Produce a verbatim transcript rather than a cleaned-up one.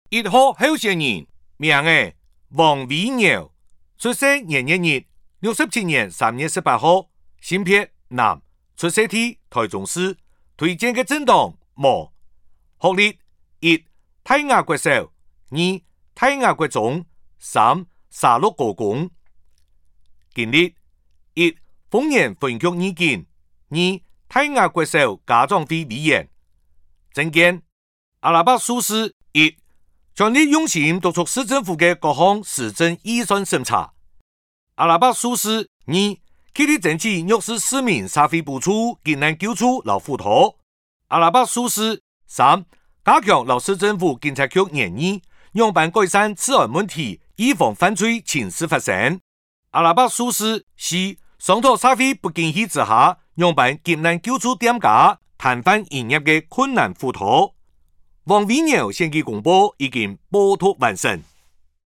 一号候选人名为王维尧，出生年月日六十七年三月十八号，性别男，出生地台中市，推荐嘅政党无。学历一泰雅国小，二泰雅国中，三沙鹿高工。经历一丰原分局二警，二泰雅国小家长会委员。政見阿拉伯數市一全力用心督促市政府嘅各項市政預算審查。阿拉伯數市二竭力爭取弱勢市民社會補助、艱難救助老輔導。阿拉伯數市三加強老市政府警察局研議，用辦改善治安問題，預防犯罪輕事發生。阿拉伯數市四商討社會不景氣之下，用辦艱難救助店家攤販營業嘅困難輔導。王維堯選舉公報已經報讀完成。